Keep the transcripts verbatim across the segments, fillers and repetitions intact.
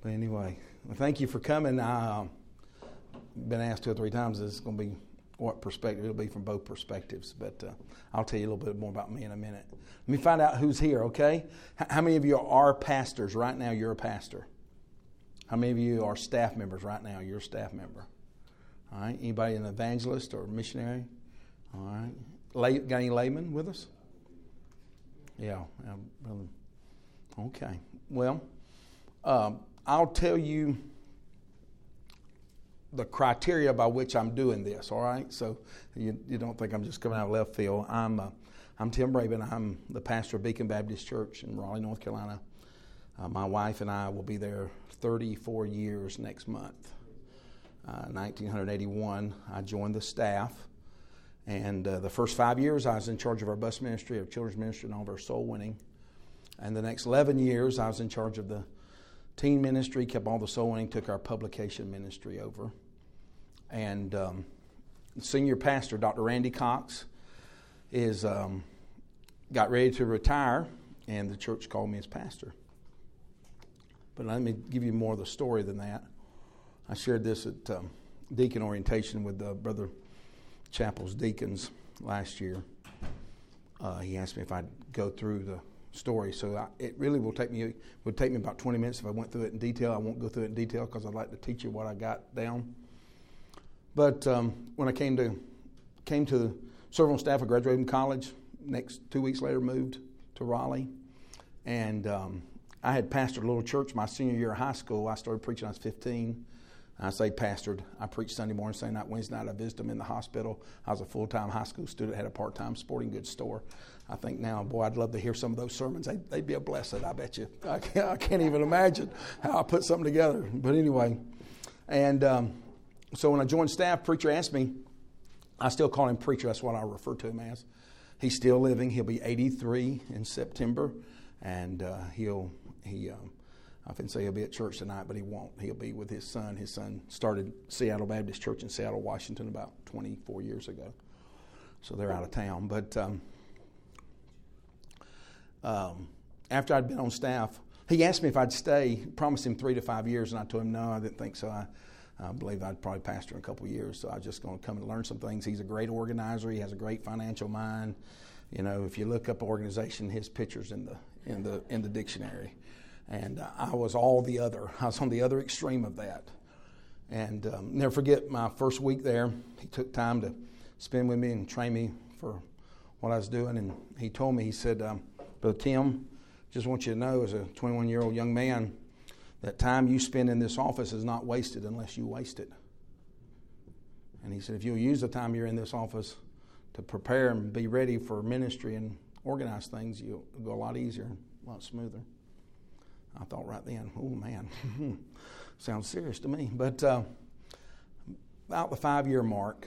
But anyway, well, thank you for coming. I've uh, been asked two or three times, is going to be what perspective? It'll be from both perspectives, but uh, I'll tell you a little bit more about me in a minute. Let me find out who's here, okay? H- how many of you are pastors? Right now, you're a pastor. How many of you are staff members right now? You're a staff member. All right. Anybody an evangelist or missionary? All right. Lay, got any laymen with us? Yeah. Um, okay. Well, um, I'll tell you the criteria by which I'm doing this, all right? So you, you don't think I'm just coming out of left field. I'm uh, I'm Tim Braben. I'm the pastor of Beacon Baptist Church in Raleigh, North Carolina. Uh, my wife and I will be there thirty-four years next month. Uh, nineteen eighty-one, I joined the staff. And uh, the first five years, I was in charge of our bus ministry, our children's ministry, and all of our soul winning. And the next eleven years, I was in charge of the teen ministry, kept all the soul winning, took our publication ministry over. And um, the senior pastor, Doctor Randy Cox, is um, got ready to retire, and the church called me as pastor. But let me give you more of the story than that. I shared this at um, deacon orientation with uh, Brother Chapel's deacons last year. Uh, he asked me if I'd go through the story, so I, it really will take me would take me about twenty minutes if I went through it in detail. I won't go through it in detail because I'd like to teach you what I got down. But um, when I came to came to serve on staff, I graduated from college. Next two weeks later, moved to Raleigh, and um, I had pastored a little church my senior year of high school. I started preaching when I was fifteen. I say pastored. I preached Sunday morning, Sunday night, Wednesday night. I visited them in the hospital. I was a full-time high school student, had a part-time sporting goods store. I think now, boy, I'd love to hear some of those sermons. They'd, they'd be a blessing, I bet you. I can't, I can't even imagine how I put something together. But anyway, and um, so when I joined staff, preacher asked me, I still call him preacher. That's what I refer to him as. He's still living. He'll be eighty-three in September, and uh, he'll he. Um, I often say he'll be at church tonight, but he won't. He'll be with his son. His son started Seattle Baptist Church in Seattle, Washington about twenty-four years ago. So they're out of town. But um, um, after I'd been on staff, he asked me if I'd stay, promised him three to five years, and I told him no, I didn't think so. I, I believed I'd probably pastor in a couple of years, so I was just going to come and learn some things. He's a great organizer. He has a great financial mind. You know, if you look up organization, his picture's in the in the in the dictionary. And uh, I was all the other. I was on the other extreme of that. And um, never forget my first week there. He took time to spend with me and train me for what I was doing. And he told me, he said, um, Brother Tim, just want you to know as a twenty-one-year-old young man, that time you spend in this office is not wasted unless you waste it. And he said, if you'll use the time you're in this office to prepare and be ready for ministry and organize things, you'll go a lot easier, a lot smoother. I thought right then, oh man, sounds serious to me. But uh, about the five-year mark,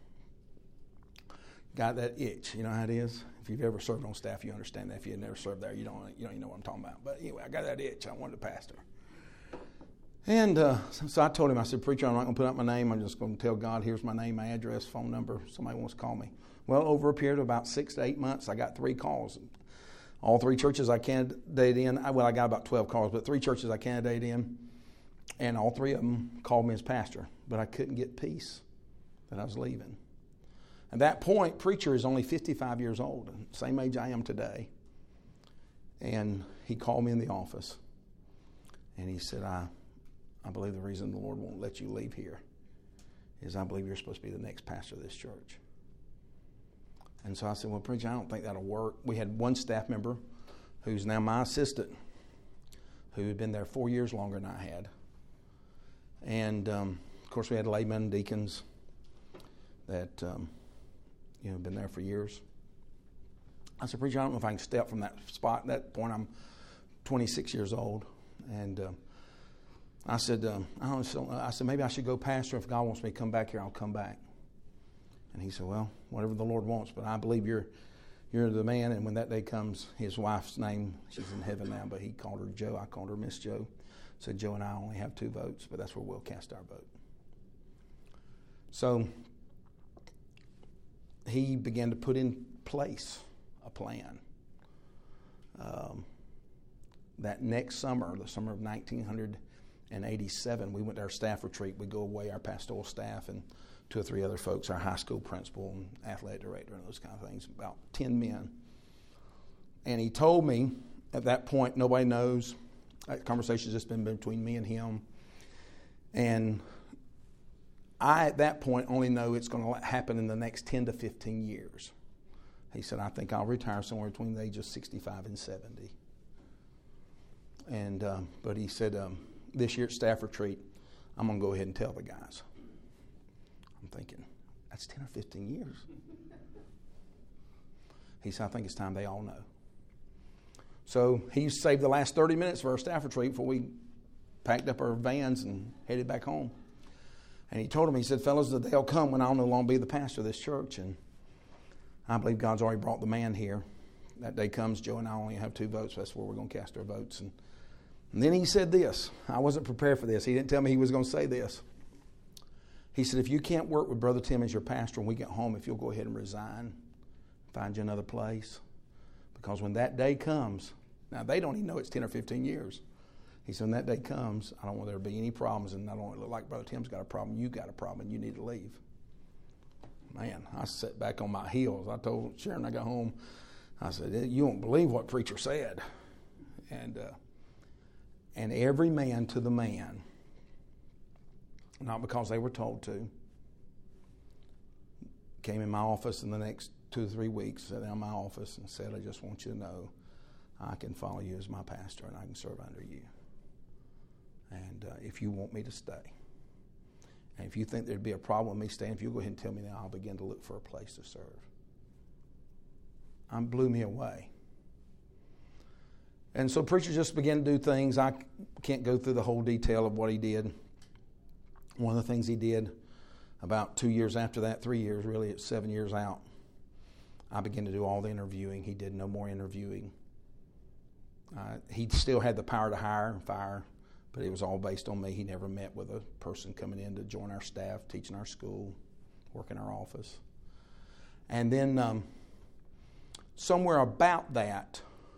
got that itch. You know how it is? If you've ever served on staff, you understand that. If you've never served there, you don't you don't even know what I'm talking about. But anyway, I got that itch. I wanted to pastor. And uh, so, so I told him, I said, preacher, I'm not going to put out my name. I'm just going to tell God, here's my name, my address, phone number. Somebody wants to call me. Well, over a period of about six to eight months, I got three calls. All three churches I candidated in, well, I got about twelve calls, but three churches I candidated in, and all three of them called me as pastor. But I couldn't get peace that I was leaving. At that point, preacher is only fifty-five years old, same age I am today. And he called me in the office, and he said, I, I believe the reason the Lord won't let you leave here is I believe you're supposed to be the next pastor of this church. And so I said, well, preacher, I don't think that'll work. We had one staff member who's now my assistant who had been there four years longer than I had. And, um, of course, we had laymen, deacons that, um, you know, been there for years. I said, preacher, I don't know if I can step from that spot. At that point, I'm twenty-six years old. And uh, I said, um, I, don't, I said, maybe I should go pastor. If God wants me to come back here, I'll come back. And he said, well, whatever the Lord wants, but I believe you're you're the man. And when that day comes, his wife's name, she's in heaven now, but he called her Joe. I called her Miss Joe. Said, Joe and I only have two votes, but that's where we'll cast our vote. So he began to put in place a plan. Um, that next summer, the summer of nineteen in eighty-seven, we went to our staff retreat. We go away, our pastoral staff and two or three other folks, our high school principal and athletic director and those kind of things, about ten men. And he told me at that point, nobody knows. That conversation's just been between me and him. And I, at that point, only know it's going to happen in the next ten to fifteen years. He said, I think I'll retire somewhere between the age of sixty-five and seventy. And um, but he said, um, this year at staff retreat, I'm going to go ahead and tell the guys. I'm thinking, that's ten or fifteen years. He said, I think it's time they all know. So he saved the last thirty minutes for our staff retreat before we packed up our vans and headed back home. And he told them, he said, fellas, the day will come when I'll no longer be the pastor of this church. And I believe God's already brought the man here. That day comes, Joe and I only have two votes. That's where we're going to cast our votes. And, and then he said this. I wasn't prepared for this. He didn't tell me he was going to say this. He said, if you can't work with Brother Tim as your pastor when we get home, if you'll go ahead and resign, find you another place. Because when that day comes, now they don't even know it's ten or fifteen years. He said, when that day comes, I don't want there to be any problems, and I don't want it to look like Brother Tim's got a problem, you got a problem, and you need to leave. Man, I sat back on my heels. I told Sharon I got home, I said, you won't believe what preacher said. And uh, and every man to the man, not because they were told to, came in my office in the next two or three weeks, sat down in my office and said, I just want you to know I can follow you as my pastor and I can serve under you. And uh, if you want me to stay, and if you think there'd be a problem with me staying, if you go ahead and tell me now, I'll begin to look for a place to serve. I blew me away. And so preacher just began to do things. I can't go through the whole detail of what he did. One of the things he did about two years after that, three years really, it's seven years out, I began to do all the interviewing. He did no more interviewing. Uh, he still had the power to hire and fire, but it was all based on me. He never met with a person coming in to join our staff, teaching our school, work in our office. And then um, somewhere about that,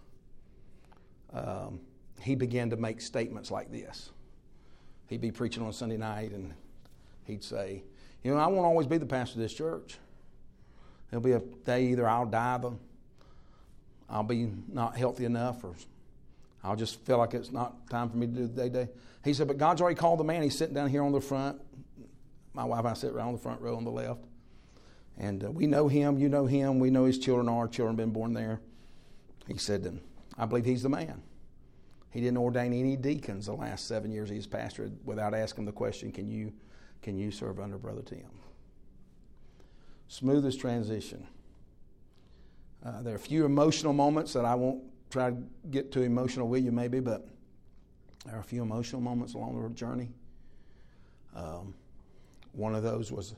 um, he began to make statements like this. He'd be preaching on Sunday night, and he'd say, you know, I won't always be the pastor of this church. There'll be a day either I'll die, but I'll be not healthy enough, or I'll just feel like it's not time for me to do the day-to-day. He said, but God's already called the man. He's sitting down here on the front. My wife and I sit right on the front row on the left. And uh, we know him. You know him. We know his children are. Our children have been born there. He said, I believe he's the man. He didn't ordain any deacons the last seven years he's pastored without asking the question, can you, can you serve under Brother Tim? Smoothest transition. Uh, there are a few emotional moments that I won't try to get too emotional with you maybe, but there are a few emotional moments along the journey. Um, one of those was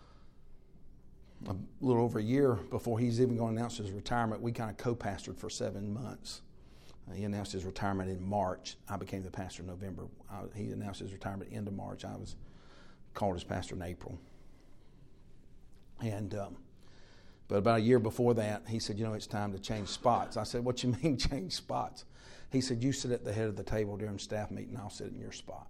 a little over a year before he's even going to announce his retirement. We kind of co-pastored for seven months. Uh, he announced his retirement in March. I became the pastor in November. I, he announced his retirement end of March. I was called as pastor in April. And um, but about a year before that, he said, you know, it's time to change spots. I said, what you mean change spots? He said, you sit at the head of the table during staff meeting, I'll sit in your spot.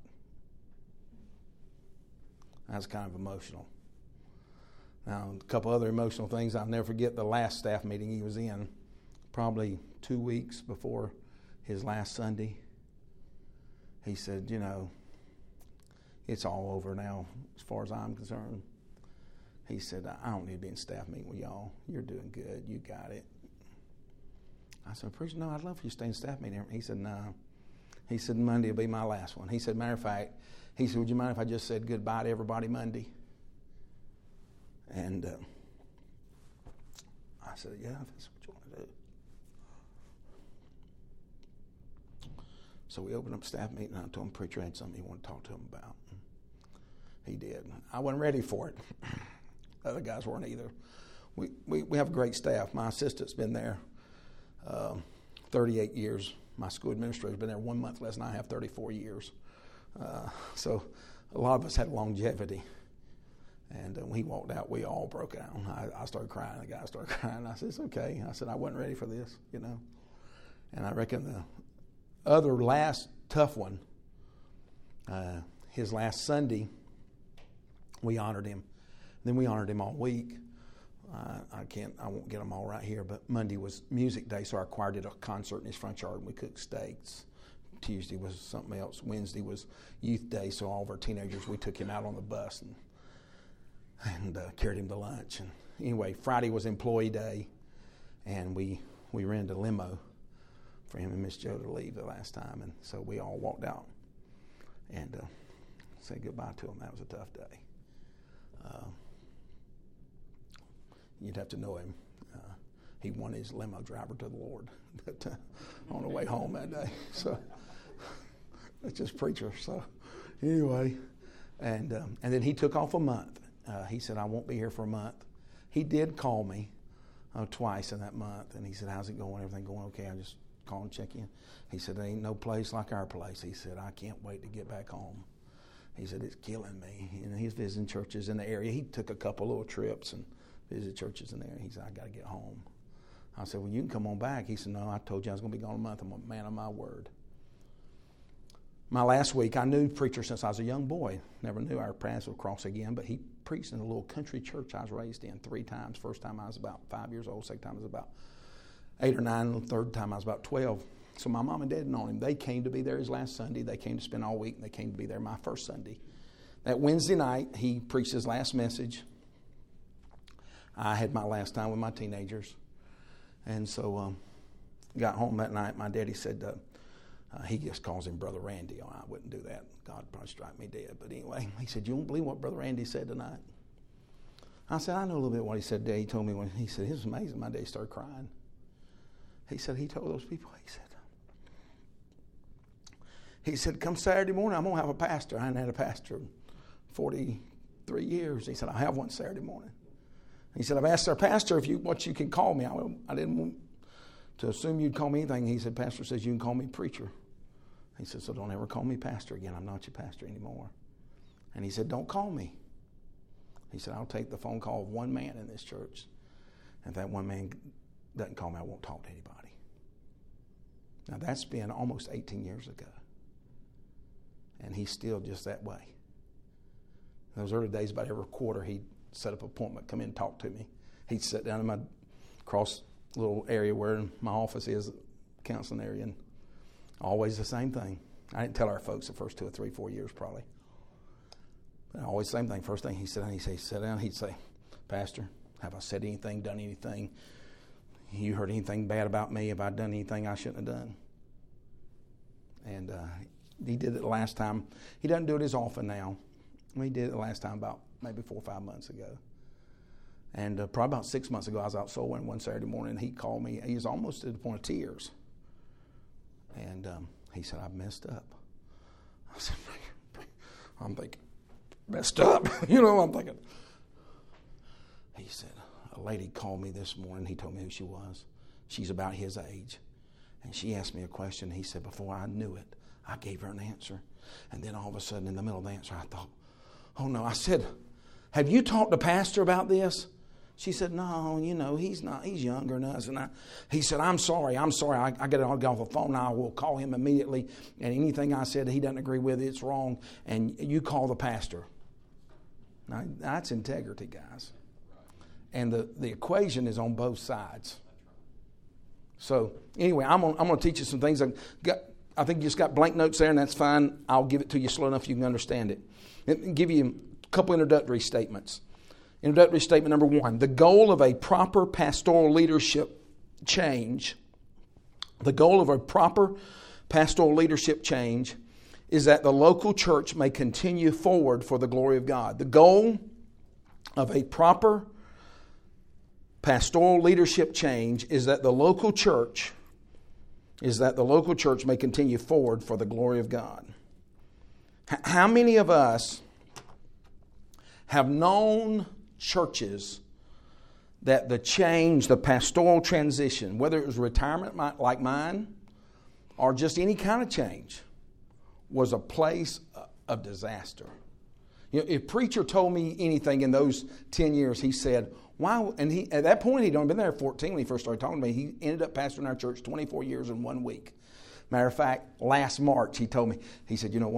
That's kind of emotional. Now, a couple other emotional things. I'll never forget the last staff meeting he was in, probably two weeks before his last Sunday. He said, you know, it's all over now as far as I'm concerned. He said, I don't need to be in staff meeting with y'all. You're doing good. You got it. I said, preacher, no, I'd love for you to stay in staff meeting. He said, no. He said, Monday will be my last one. He said, matter of fact, he said, would you mind if I just said goodbye to everybody Monday? And uh, I said, yeah, if that's what you want to do. So we opened up staff meeting, and I told him, preacher, I had something he wanted to talk to him about. He did. I wasn't ready for it. Other guys weren't either. We, we, we have a great staff. My assistant's been there um, thirty-eight years. My school administrator's been there one month less than I have, thirty-four years. Uh, so a lot of us had longevity. And uh, when he walked out, we all broke down. I, I started crying. The guy started crying. I said, it's okay. I said, I wasn't ready for this, you know. And I reckon the other last tough one uh, his last Sunday, we honored him. Then we honored him all week. Uh, I can't, I won't get them all right here, but Monday was music day, so our choir did a concert in his front yard, and we cooked steaks. Tuesday was something else. Wednesday was youth day, so all of our teenagers, we took him out on the bus and and uh, carried him to lunch. And anyway, Friday was employee day, and we we rented a limo for him and Miss Joe to leave the last time, and so we all walked out and uh, said goodbye to him. That was a tough day. Uh, you'd have to know him. Uh, he won his limo driver to the Lord but, uh, on the way home that day. So that's just preacher. So anyway, and um, and then he took off a month. Uh, he said, I won't be here for a month. He did call me uh, twice in that month, and he said, how's it going? Everything going okay? I just call and check in. He said, there ain't no place like our place. He said, I can't wait to get back home. He said, it's killing me. And he's visiting churches in the area. He took a couple little trips and visited churches in the area. He said, I got to get home. I said, well, you can come on back. He said, no, I told you I was going to be gone a month. I'm a man of my word. My last week, I knew preacher since I was a young boy. Never knew our paths would cross again, but he preached in a little country church I was raised in three times. First time I was about five years old. Second time I was about eight or nine. The third time I was about twelve. So my mom and dad had known him. They came to be there his last Sunday. They came to spend all week, and they came to be there my first Sunday. That Wednesday night, he preached his last message. I had my last time with my teenagers. And so um, got home that night. My daddy said, uh, uh, he just calls him Brother Randy. Oh, I wouldn't do that. God would probably strike me dead. But anyway, he said, you won't believe what Brother Randy said tonight. I said, I know a little bit what he said today. He told me when, he said, it was amazing. My daddy started crying. He said, he told those people, he said, he said, come Saturday morning, I'm going to have a pastor. I hadn't had a pastor in forty-three years. He said, I'll have one Saturday morning. He said, I've asked our pastor if you what you can call me. I, I didn't want to assume you'd call me anything. He said, pastor says you can call me preacher. He said, so don't ever call me pastor again. I'm not your pastor anymore. And he said, don't call me. He said, I'll take the phone call of one man in this church. And if that one man doesn't call me, I won't talk to anybody. Now, that's been almost eighteen years ago. And he's still just that way. In those early days, about every quarter, he'd set up an appointment, come in and talk to me. He'd sit down in my cross little area where my office is, counseling area, and always the same thing. I didn't tell our folks the first two or three, four years probably. But always the same thing. First thing he'd sit down, he'd say, sit down, he'd say, Pastor, have I said anything, done anything? You heard anything bad about me? Have I done anything I shouldn't have done? And uh, he did it the last time. He doesn't do it as often now. He did it the last time about maybe four or five months ago. And uh, probably about six months ago, I was out soul winning one Saturday morning, and he called me. He was almost to the point of tears. And um, he said, I've messed up. I said, I'm thinking, messed up? You know, I'm thinking. He said, a lady called me this morning. He told me who she was. She's about his age. And she asked me a question. He said, before I knew it, I gave her an answer. And then all of a sudden, in the middle of the answer, I thought, oh no. I said, have you talked to Pastor about this? She said, no, you know, he's not, he's younger than us. And I, he said, I'm sorry, I'm sorry. I, I got to get off the phone now. I will call him immediately. And anything I said he doesn't agree with, it's wrong. And you call the pastor. Now, that's integrity, guys. And the, the equation is on both sides. So anyway, I'm going I'm to teach you some things. I, got, I think you just got blank notes there, and that's fine. I'll give it to you slow enough you can understand it. Let me give you a couple introductory statements. Introductory statement number one. The goal of a proper pastoral leadership change, the goal of a proper pastoral leadership change is that the local church may continue forward for the glory of God. The goal of a proper pastoral leadership change is that the local church is that the local church may continue forward for the glory of God. H- how many of us have known churches that the change, the pastoral transition, whether it was retirement like mine or just any kind of change, was a place of disaster? You know, if preacher told me anything in those ten years, he said, why? And he at that point, he'd only been there fourteen when he first started talking to me. He ended up pastoring our church twenty-four years in one week. Matter of fact, last March, he told me, he said, you know what?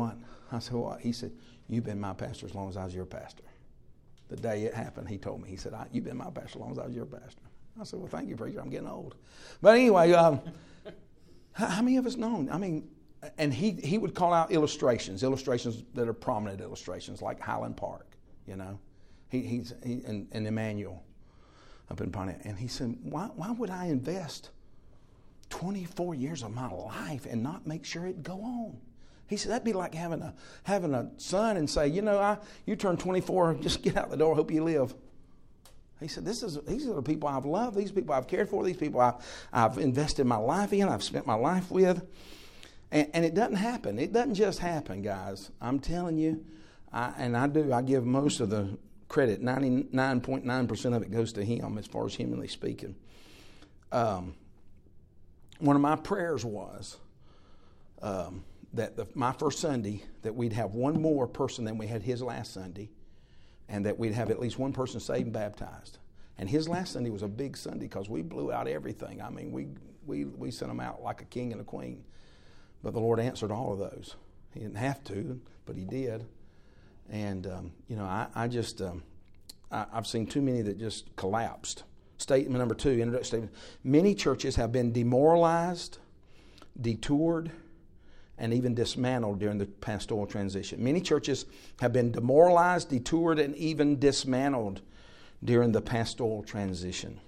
I said, what? He said, you've been my pastor as long as I was your pastor. The day it happened, he told me, he said, I, you've been my pastor as long as I was your pastor. I said, well, thank you, preacher. I'm getting old. But anyway, um, how, how many of us know? I mean, and he, he would call out illustrations, illustrations that are prominent illustrations, like Highland Park, you know. He, he's he, and, and Emmanuel up in Pontiac. And he said, why, why would I invest twenty-four years of my life and not make sure it'd go on? He said, that'd be like having a having a son and say, you know, I you turn twenty-four, just get out the door, hope you live. He said, this is these are the people I've loved, these people I've cared for, these people I've, I've invested my life in, I've spent my life with. And, and it doesn't happen. It doesn't just happen, guys. I'm telling you, I, and I do, I give most of the credit, ninety-nine point nine percent of it goes to him as far as humanly speaking. Um, one of my prayers was... Um, that the, my first Sunday, that we'd have one more person than we had his last Sunday, and that we'd have at least one person saved and baptized. And his last Sunday was a big Sunday because we blew out everything. I mean, we, we, we sent them out like a king and a queen. But the Lord answered all of those. He didn't have to, but he did. And, um, you know, I, I just, um, I, I've seen too many that just collapsed. Statement number two, introduction statement. Many churches have been demoralized, detoured, and even dismantled during the pastoral transition. Many churches have been demoralized, detoured, and even dismantled during the pastoral transition.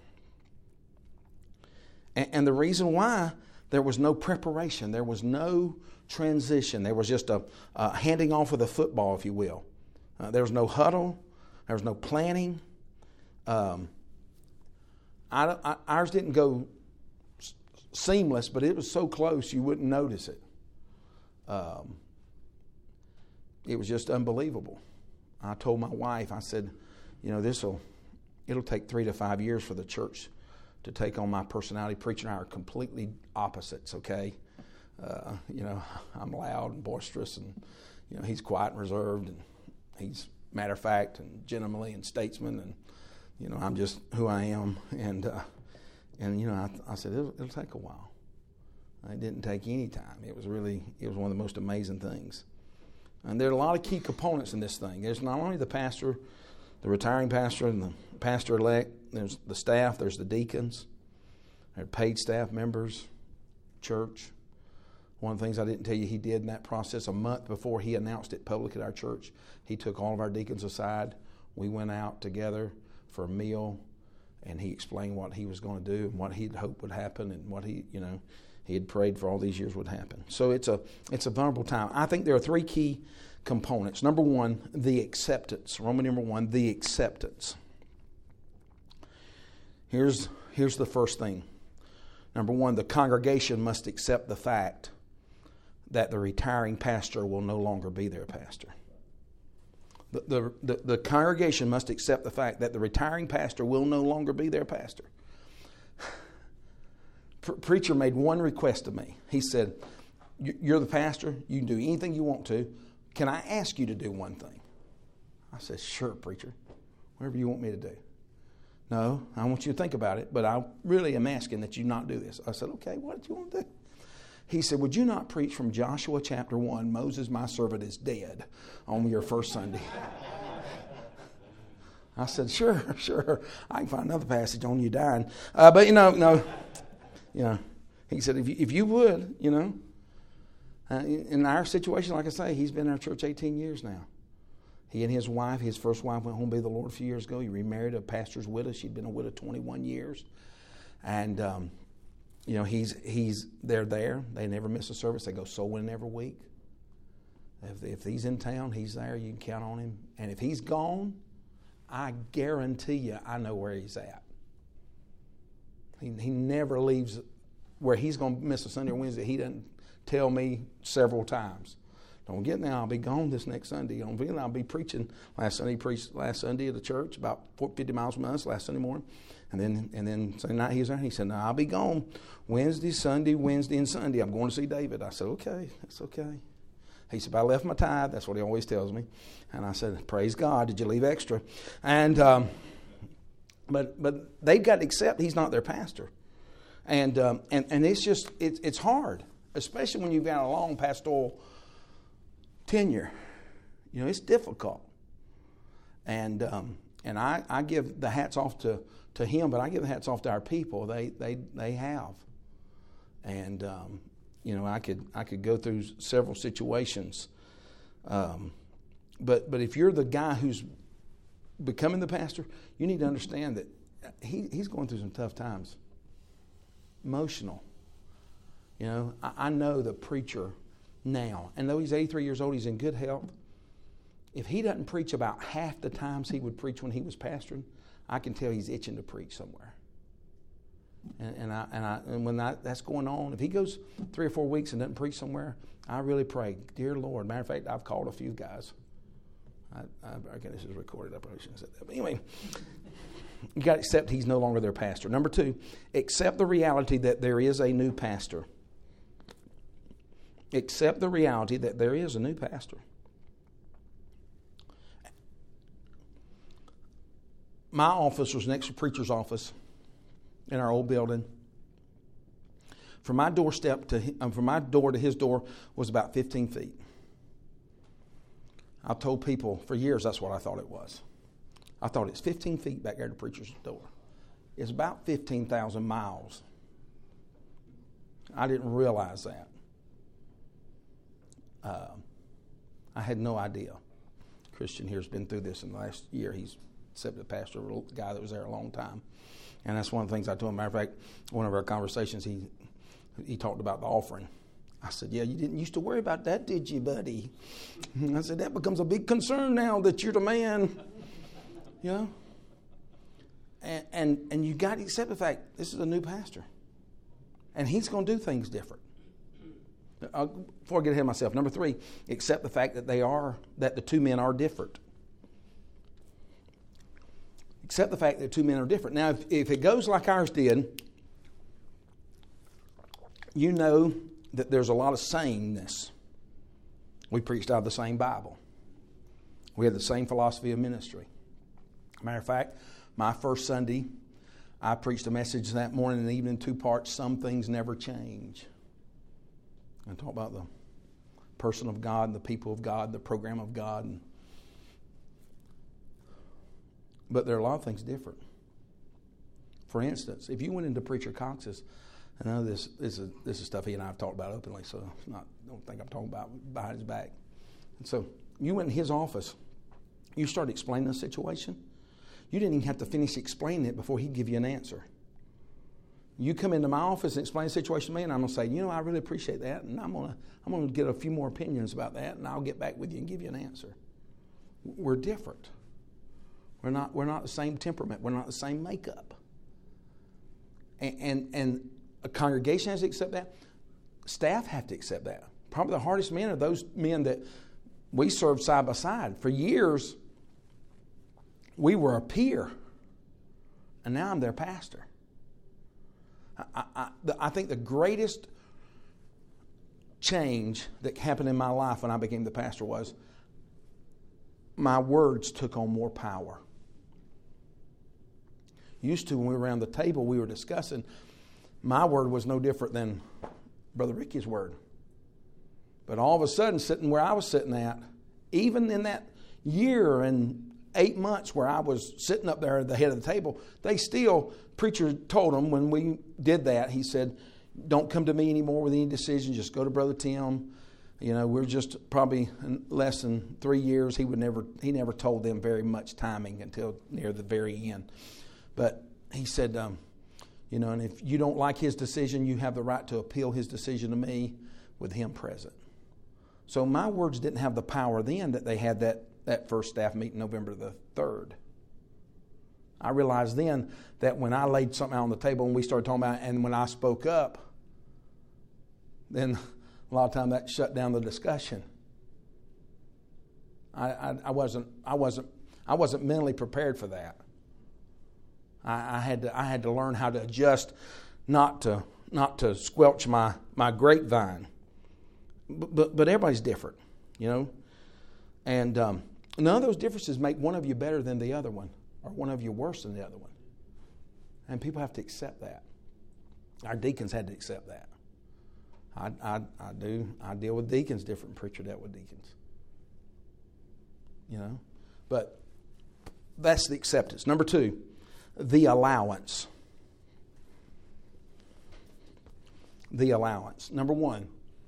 And, and the reason why, there was no preparation. There was no transition. There was just a, a handing off of the football, if you will. Uh, there was no huddle. There was no planning. Um, I, I, ours didn't go s- seamless, but it was so close you wouldn't notice it. Um, it was just unbelievable. I told my wife, I said, you know, this'll, it'll take three to five years for the church to take on my personality. Preacher and I are completely opposites, okay? Uh, you know, I'm loud and boisterous, and, you know, he's quiet and reserved, and he's matter of fact and gentlemanly and statesman, and, you know, I'm just who I am. And, uh, and you know, I, I said, it'll, it'll take a while. It didn't take any time. It was really, it was one of the most amazing things. And there are a lot of key components in this thing. There's not only the pastor, the retiring pastor, and the pastor-elect. There's the staff. There's the deacons. There are paid staff members, church. One of the things I didn't tell you he did in that process, a month before he announced it public at our church, he took all of our deacons aside. We went out together for a meal, and he explained what he was going to do and what he'd hoped would happen and what he, you know, he had prayed for all these years would happen. So it's a it's a vulnerable time. I think there are three key components. Number one, the acceptance. Roman number one, the acceptance. Here's here's the first thing. Number one, the congregation must accept the fact that the retiring pastor will no longer be their pastor. The, the, the, the congregation must accept the fact that the retiring pastor will no longer be their pastor. Preacher made one request of me. He said, you're the pastor. You can do anything you want to. Can I ask you to do one thing? I said, sure, preacher. Whatever you want me to do. No, I want you to think about it, but I really am asking that you not do this. I said, okay, what do you want to do? He said, would you not preach from Joshua chapter one, Moses, my servant, is dead, on your first Sunday? I said, sure, sure. I can find another passage on you dying. Uh, but, you know, no. You know, he said, if you, if you would, you know. Uh, in our situation, like I say, he's been in our church eighteen years now. He and his wife, his first wife went home to be the Lord a few years ago. He remarried a pastor's widow. She'd been a widow twenty-one years. And, um, you know, he's he's they're there. They never miss a service. They go soul winning every week. If, if he's in town, he's there. You can count on him. And if he's gone, I guarantee you I know where he's at. He, he never leaves where he's going to miss a Sunday or Wednesday. He doesn't tell me several times. Don't get now, I'll be gone this next Sunday. I'll be preaching. Last Sunday, he preached last Sunday at the church, about fifty miles from us, last Sunday morning. And then and then Sunday night he was there. He said, no, I'll be gone Wednesday, Sunday, Wednesday, and Sunday. I'm going to see David. I said, okay, that's okay. He said, but I left my tithe. That's what he always tells me. And I said, praise God. Did you leave extra? And um, but but they've got to accept he's not their pastor. And um, and and it's just it's it's hard, especially when you've got a long pastoral tenure. You know, it's difficult. And um, and I, I give the hats off to, to him, but I give the hats off to our people. They they they have. And um, you know, I could I could go through several situations. Um, but but if you're the guy who's becoming the pastor, you need to understand that he he's going through some tough times. Emotional. You know, I, I know the preacher now, and though he's eighty-three years old, he's in good health. If he doesn't preach about half the times he would preach when he was pastoring, I can tell he's itching to preach somewhere. And, and I and I and when that, that's going on, if he goes three or four weeks and doesn't preach somewhere, I really pray, dear Lord. Matter of fact, I've called a few guys. I, I, okay, this is recorded. I probably shouldn't have said that. But anyway, you got to accept he's no longer their pastor. Number two, accept the reality that there is a new pastor. Accept the reality that there is a new pastor. My office was next to the preacher's office in our old building. From my doorstep to um, from my door to his door was about fifteen feet. I told people for years that's what I thought it was. I thought it's fifteen feet back there to the preacher's door. It's about fifteen thousand miles. I didn't realize that. Uh, I had no idea. Christian here has been through this in the last year. He's accepted a pastor, a guy that was there a long time. And that's one of the things I told him. Matter of fact, one of our conversations, he he talked about the offering. I said, yeah, you didn't used to worry about that, did you, buddy? And I said, that becomes a big concern now that you're the man. You know? And, and, and you got to accept the fact this is a new pastor. And he's going to do things different. Uh, before I get ahead of myself, number three, accept the fact that they are, that the two men are different. Accept the fact that two men are different. Now, if, if it goes like ours did, you know that there's a lot of sameness. We preached out of the same Bible. We had the same philosophy of ministry. Matter of fact, my first Sunday, I preached a message that morning and evening, two parts, Some Things Never Change. I talk about the person of God, the people of God, the program of God. And, but there are a lot of things different. For instance, if you went into Preacher Cox's, I know this, this is this is stuff he and I have talked about openly, so it's not, don't think I'm talking about behind his back. And so you went in his office, you started explaining the situation. You didn't even have to finish explaining it before he'd give you an answer. You come into my office and explain the situation to me, and I'm going to say, you know, I really appreciate that, and I'm going to I'm going to get a few more opinions about that, and I'll get back with you and give you an answer. We're different. We're not we're not the same temperament. We're not the same makeup. And and, and a congregation has to accept that. Staff have to accept that. Probably the hardest men are those men that we served side by side. For years, we were a peer, and now I'm their pastor. I, I, I think the greatest change that happened in my life when I became the pastor was my words took on more power. Used to, when we were around the table, we were discussing, my word was no different than Brother Ricky's word. But all of a sudden, sitting where I was sitting at, even in that year and eight months where I was sitting up there at the head of the table, they still, preacher told them when we did that, he said, don't come to me anymore with any decisions, just go to Brother Tim. You know, we're just probably in less than three years. He would never, he never told them very much timing until near the very end. But he said, um, you know, and if you don't like his decision, you have the right to appeal his decision to me with him present. So my words didn't have the power then that they had that, that first staff meeting November the third. I realized then that when I laid something out on the table and we started talking about it, and when I spoke up, then a lot of time that shut down the discussion. I, I, I wasn't I wasn't I wasn't mentally prepared for that. I, I had to I had to learn how to adjust, not to not to squelch my, my grapevine. But, but but everybody's different, you know. And um, none of those differences make one of you better than the other one, or one of you worse than the other one. And people have to accept that. Our deacons had to accept that. I, I, I do. I deal with deacons different than preacher dealt with deacons. you know. But that's the acceptance. Number two, the allowance. The allowance. Number one,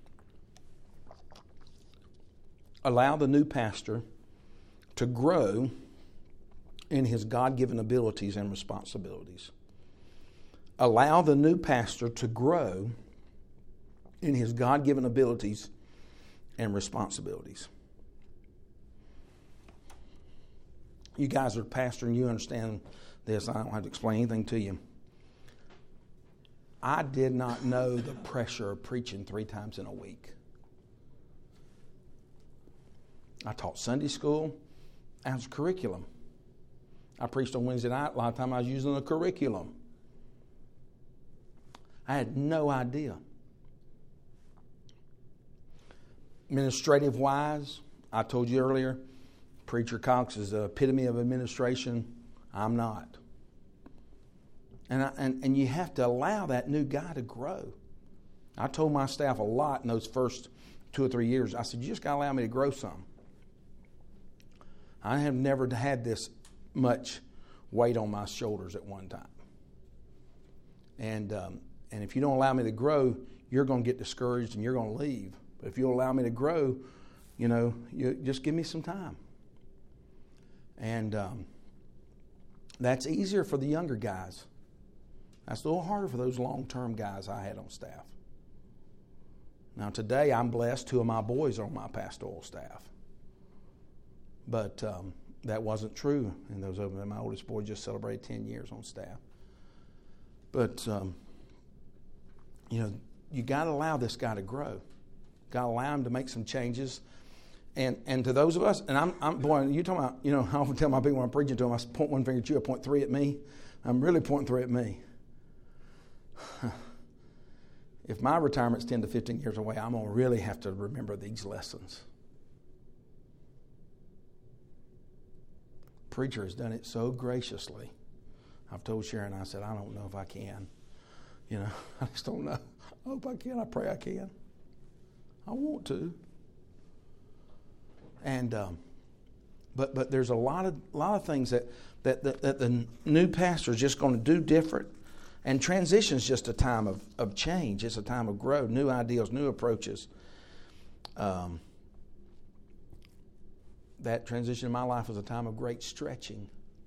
allow the new pastor to grow in his God-given abilities and responsibilities. Allow the new pastor to grow in his God-given abilities and responsibilities. You guys are pastor and you understand this. I don't have to explain anything to you. I did not know the pressure of preaching three times in a week. I taught Sunday school as a curriculum. I preached on Wednesday night. A lot of time I was using a curriculum. I had no idea. Administrative wise, I told you earlier, Preacher Cox is the epitome of administration. I'm not. And, I, and and you have to allow that new guy to grow. I told my staff a lot in those first two or three years. I said, you just got to allow me to grow some. I have never had this much weight on my shoulders at one time. And um, and if you don't allow me to grow, you're going to get discouraged and you're going to leave. But if you'll allow me to grow, you know, you just give me some time. And um, that's easier for the younger guys. That's a little harder for those long-term guys I had on staff. Now today I'm blessed. Two of my boys are on my pastoral staff. But um, that wasn't true in those over there. My oldest boy just celebrated ten years on staff. But, um, you know, you got to allow this guy to grow. Got to allow him to make some changes. And and to those of us, and I'm, I'm boy, you talking about, you know, I often tell my people when I'm preaching to them, I point one finger at you, I point three at me. I'm really pointing three at me. If my retirement's ten to fifteen years away, I'm going to really have to remember these lessons. Preacher has done it so graciously. I've told Sharon, I said, I don't know if I can. You know, I just don't know. I hope I can. I pray I can. I want to. And um, but but there's a lot of lot of things that that, that, that the new pastor is just going to do different. And transition is just a time of, of change. It's a time of growth, new ideals, new approaches. Um, that transition in my life was a time of great stretching.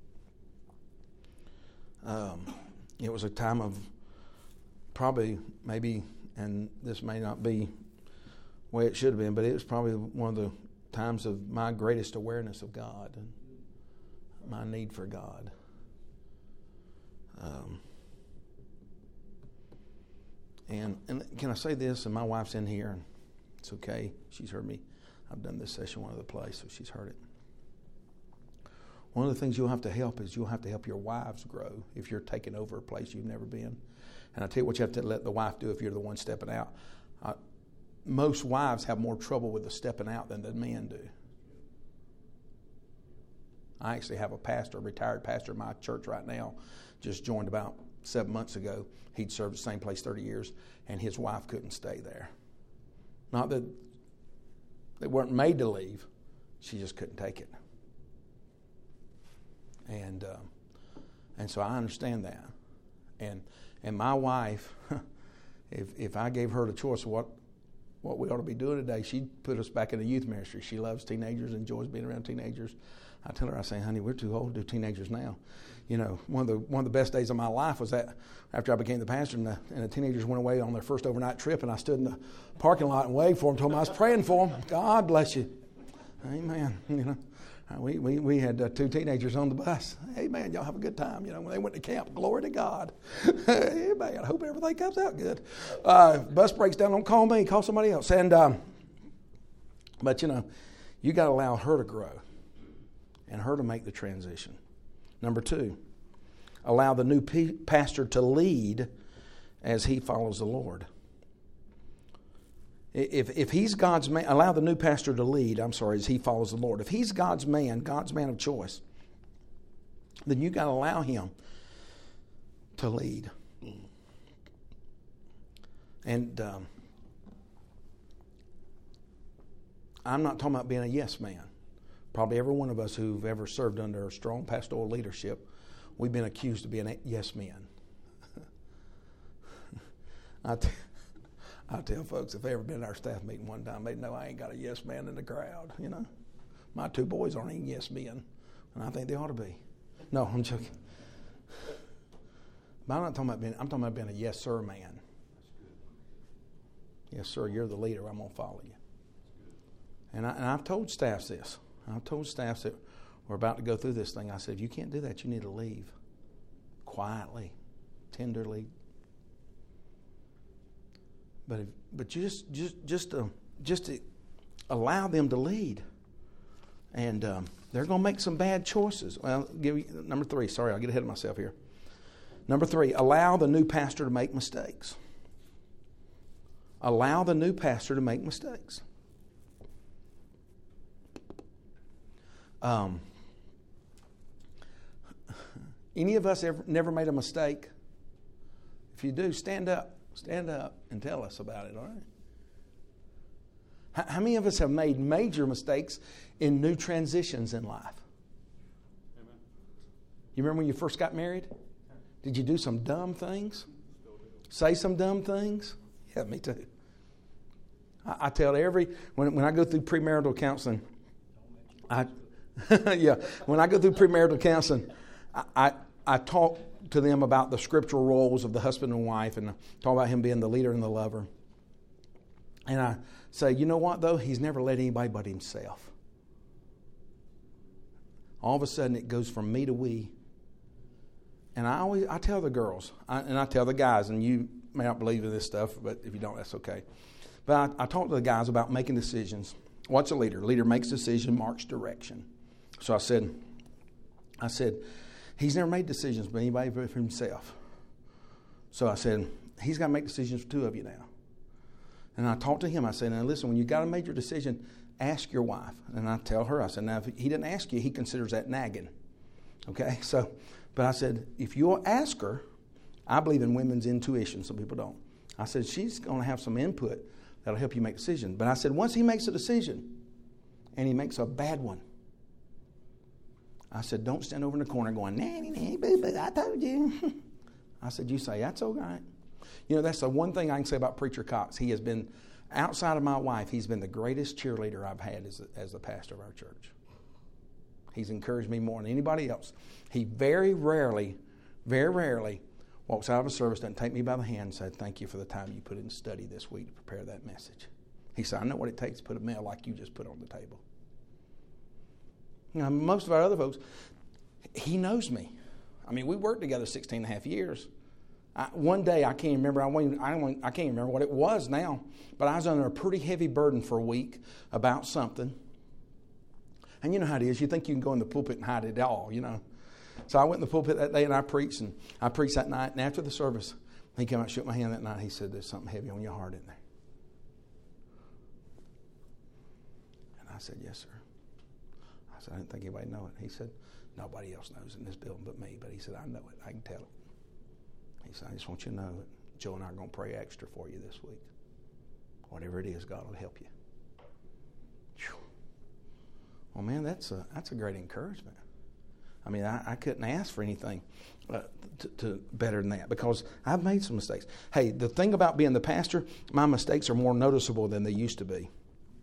Um, it was a time of probably, maybe, and this may not be the way it should have been, but it was probably one of the times of my greatest awareness of God and my need for God. Um, and and can I say this? And my wife's in here, and it's okay. She's heard me. I've done this session one other place, so she's heard it. One of the things you'll have to help is you'll have to help your wives grow if you're taking over a place you've never been. And I tell you what you have to let the wife do if you're the one stepping out. Uh, most wives have more trouble with the stepping out than the men do. I actually have a pastor, a retired pastor in my church right now, just joined about seven months ago. He'd served the same place thirty years, and his wife couldn't stay there. Not that they weren't made to leave. She just couldn't take it. And um, and so I understand that. And and my wife, if if I gave her the choice of what what we ought to be doing today, she'd put us back in the youth ministry. She loves teenagers, enjoys being around teenagers. I tell her, I say, honey, we're too old to do teenagers now. You know, one of the one of the best days of my life was that after I became the pastor, and the, and the teenagers went away on their first overnight trip, and I stood in the parking lot and waved for them, told them I was praying for them. God bless you. Amen. You know, we we we had uh, two teenagers on the bus. Amen. Y'all have a good time. You know, when they went to camp, glory to God. Amen. I hope everything comes out good. Uh, bus breaks down. Don't call me. Call somebody else. And um, but you know, you got to allow her to grow and her to make the transition. Number two, allow the new p- pastor to lead as he follows the Lord. If if he's God's man, allow the new pastor to lead, I'm sorry, as he follows the Lord. If he's God's man, God's man of choice, then you got to allow him to lead. And um, I'm not talking about being a yes man. Probably every one of us who've ever served under a strong pastoral leadership, we've been accused of being a yes men. I, t- I tell folks, if they ever been at our staff meeting one time, they'd know I ain't got a yes man in the crowd, you know. My two boys aren't even yes men, and I think they ought to be. No, I'm joking. But I'm not talking about being, I'm talking about being a yes sir man. Yes sir, you're the leader, I'm going to follow you. And, I, and I've told staffs this. I've told staffs that we're about to go through this thing. I said, if you can't do that, you need to leave. Quietly, tenderly. But if, but just just just to, just to allow them to lead, and um, they're going to make some bad choices. Well, give you number three. Sorry, I'll get ahead of myself here. Number three, allow the new pastor to make mistakes. Allow the new pastor to make mistakes. Um, any of us ever never made a mistake? If you do, stand up. Stand up and tell us about it, all right? How, how many of us have made major mistakes in new transitions in life? Amen. You remember when you first got married? Did you do some dumb things? Say some dumb things? Yeah, me too. I, I tell every, when, when I go through premarital counseling, I, yeah, when I go through premarital counseling, I, I, I talk to them about the scriptural roles of the husband and wife, and talk about him being the leader and the lover. And I say, you know what, though? He's never led anybody but himself. All of a sudden, it goes from me to we. And I always, I tell the girls, I, and I tell the guys, and you may not believe in this stuff, but if you don't, that's okay. But I, I talk to the guys about making decisions. What's a leader? A leader makes decision, marks direction. So I said, I said, he's never made decisions by anybody but for himself. So I said, he's got to make decisions for two of you now. And I talked to him. I said, now listen, when you got a major decision, ask your wife. And I tell her, I said, now if he didn't ask you, he considers that nagging. Okay? So, but I said, if you'll ask her, I believe in women's intuition. Some people don't. I said, she's going to have some input that'll help you make a decision. But I said, once he makes a decision, and he makes a bad one, I said, don't stand over in the corner going, nanny, nanny, boo, boo, I told you. I said, you say, that's all right. You know, that's the one thing I can say about Preacher Cox. He has been, outside of my wife, he's been the greatest cheerleader I've had as, as the pastor of our church. He's encouraged me more than anybody else. He very rarely, very rarely walks out of a service, doesn't take me by the hand and say, thank you for the time you put in study this week to prepare that message. He said, I know what it takes to put a meal like you just put on the table. Now, most of our other folks, he knows me. I mean, we worked together sixteen and a half years. I, one day, I can't remember, I, won't, I, won't, I can't remember what it was now, but I was under a pretty heavy burden for a week about something. And you know how it is. You think you can go in the pulpit and hide it all, you know. So I went in the pulpit that day and I preached, and I preached that night. And after the service, he came out and shook my hand that night. He said, there's something heavy on your heart, isn't there? And I said, yes, sir. I said, I didn't think anybody knew it. He said, nobody else knows in this building but me. But he said, I know it. I can tell it. He said, I just want you to know that Joe and I are going to pray extra for you this week. Whatever it is, God will help you. Whew. Well, man, that's a, that's a great encouragement. I mean, I, I couldn't ask for anything uh, to, to better than that, because I've made some mistakes. Hey, the thing about being the pastor, my mistakes are more noticeable than they used to be.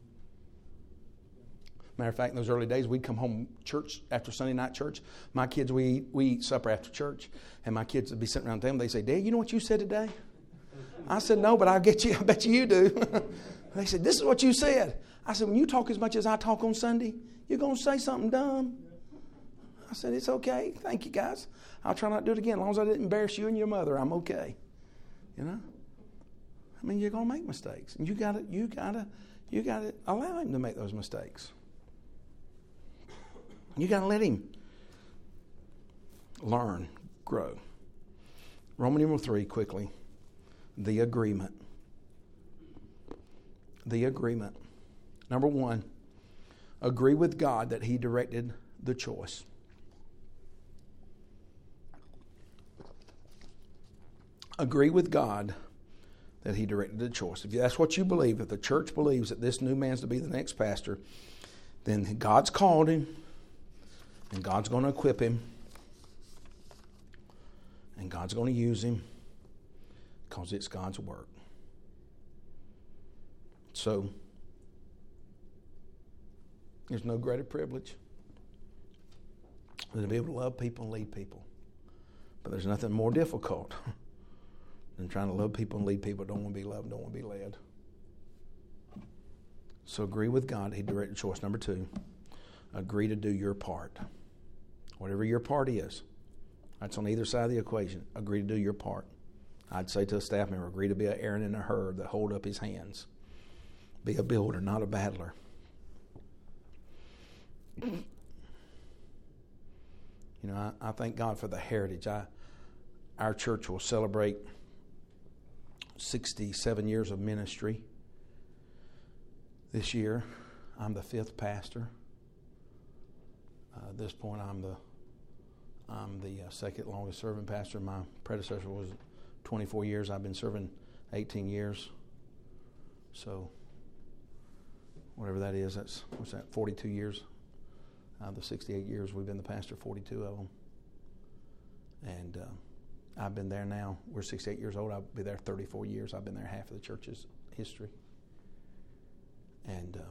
Matter of fact, in those early days, we'd come home church after Sunday night church. My kids, we eat, we eat supper after church, and my kids would be sitting around the table. They say, Dad, you know what you said today? I said, no, but I get you. I bet you you do. They said, this is what you said. I said, when you talk as much as I talk on Sunday, you're going to say something dumb. I said, it's okay. Thank you, guys. I'll try not to do it again. As long as I didn't embarrass you and your mother, I'm okay. You know? I mean, you're going to make mistakes. And you got to, you got to, you got to allow him to make those mistakes. You got to let him learn, grow. Roman numeral three, quickly. The agreement. The agreement. Number one, agree with God that he directed the choice. Agree with God that he directed the choice. If that's what you believe, if the church believes that this new man's to be the next pastor, then God's called him, and God's going to equip him, and God's going to use him because it's God's work. So, there's no greater privilege than to be able to love people and lead people. But there's nothing more difficult than trying to love people and lead people who don't want to be loved, don't want to be led. So agree with God. He directed choice. Number two, agree to do your part. Whatever your part is, that's on either side of the equation. Agree to do your part. I'd say to a staff member, agree to be an Aaron and a Hur that hold up his hands. Be a builder, not a battler. You know, I, I thank God for the heritage. I, our church will celebrate sixty-seven years of ministry this year. I'm the fifth pastor. Uh, at this point, I'm the I'm the uh, second longest serving pastor. My predecessor was twenty-four years. I've been serving eighteen years. So, whatever that is, that's what's that? forty-two years. Uh, the sixty-eight years we've been the pastor, forty-two of them. And uh, I've been there now. We're sixty-eight years old. I'll be there thirty-four years. I've been there half of the church's history. And, uh,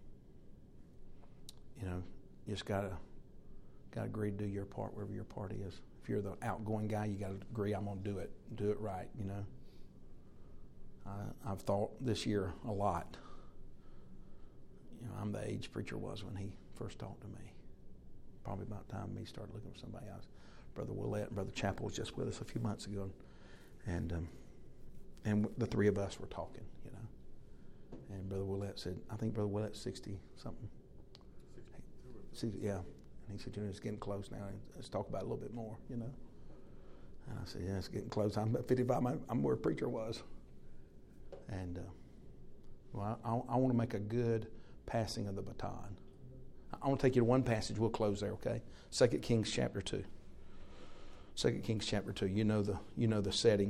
you know, you just got to got to agree to do your part wherever your part is. If you're the outgoing guy, you got to agree, I'm going to do it. Do it right, you know. Uh, I've thought this year a lot. You know, I'm the age preacher was when he first talked to me. Probably about time me started looking for somebody else. Brother Willett and Brother Chappell was just with us a few months ago, and um, and the three of us were talking, you know. And Brother Willett said, I think Brother Willett's sixty something. sixty, yeah. And he said, you know, it's getting close now. Let's talk about it a little bit more, you know. And I said, yeah, it's getting close. I'm at fifty-five. I'm, I'm where a preacher was. And uh, well, I, I want to make a good passing of the baton. I want to take you to one passage. We'll close there, okay? Second Kings chapter two. Second Kings chapter two. You know the you know the setting.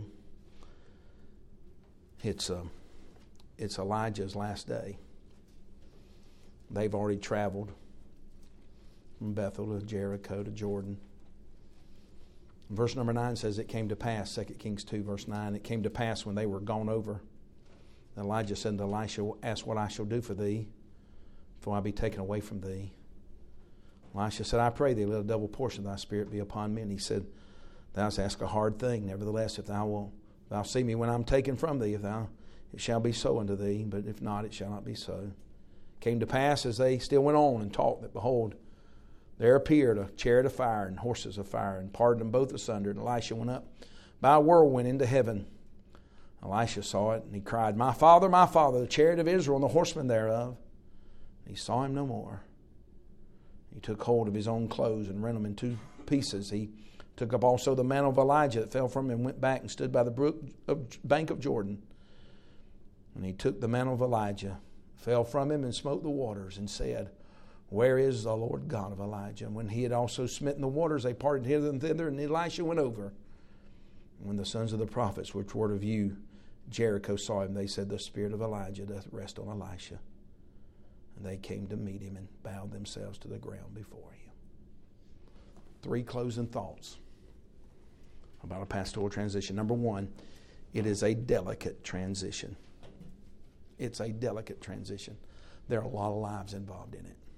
It's um, it's Elijah's last day. They've already traveled from Bethel to Jericho to Jordan. Verse number nine says, it came to pass, Second Kings two, verse nine, it came to pass when they were gone over, Elijah said to Elisha, ask what I shall do for thee, for I be taken away from thee. Elisha said, I pray thee, let a double portion of thy spirit be upon me. And he said, thou hast asked a hard thing. Nevertheless, if thou wilt thou see me when I'm taken from thee, if thou it shall be so unto thee, but if not, it shall not be so. It came to pass as they still went on and talked that, behold, there appeared a chariot of fire and horses of fire, and parted them both asunder. And Elisha went up by a whirlwind into heaven. Elisha saw it, and he cried, My father, my father, the chariot of Israel and the horsemen thereof. And he saw him no more. He took hold of his own clothes and rent them in two pieces. He took up also the mantle of Elijah that fell from him, and went back and stood by the brook of, bank of Jordan. And he took the mantle of Elijah, fell from him, and smote the waters, and said, Where is the Lord God of Elijah? And when he had also smitten the waters, they parted hither and thither, and Elisha went over. And when the sons of the prophets which were to view Jericho saw him, they said, The spirit of Elijah doth rest on Elisha. And they came to meet him and bowed themselves to the ground before him. Three closing thoughts about a pastoral transition. Number one, it is a delicate transition. It's a delicate transition. There are a lot of lives involved in it.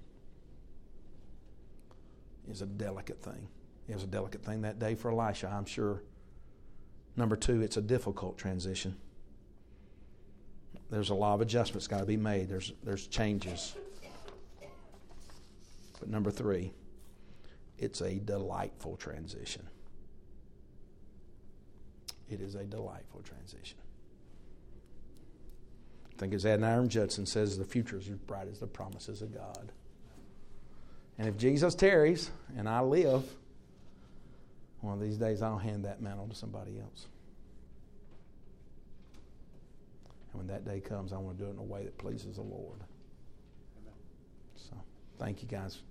It's a delicate thing. It was a delicate thing that day for Elisha, I'm sure. Number two, it's a difficult transition. There's a lot of adjustments got to be made. There's there's changes. But number three, it's a delightful transition. It is a delightful transition. I think as Adoniram Judson says, the future is as bright as the promises of God. And if Jesus tarries and I live, one of these days I'll hand that mantle to somebody else. And when that day comes, I want to do it in a way that pleases the Lord. Amen. So, thank you guys.